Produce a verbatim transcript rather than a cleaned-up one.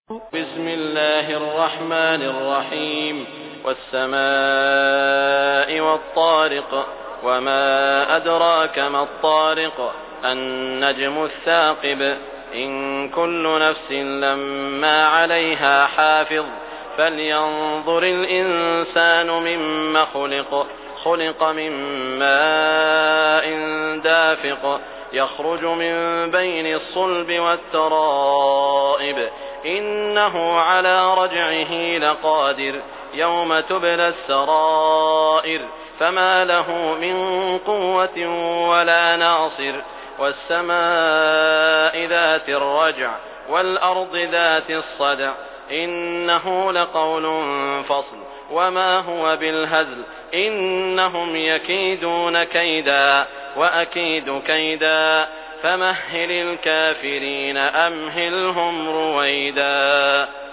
بسم الله الرحمن الرحيم والسماء والطارق وما أدراك ما الطارق النجم الثاقب إن كل نفس لما عليها حافظ فلينظر الإنسان مما خلق خلق من ماء دافق يخرج من بين الصلب والترائب إنه على رجعه لقادر يوم تبلى السرائر فما له من قوة ولا ناصر والسماء ذات الرجع والأرض ذات الصدع إنه لقول فصل وما هو بالهزل إنهم يكيدون كيدا وأكيد كيدا فمهل الكافرين أمهلهم رويدا.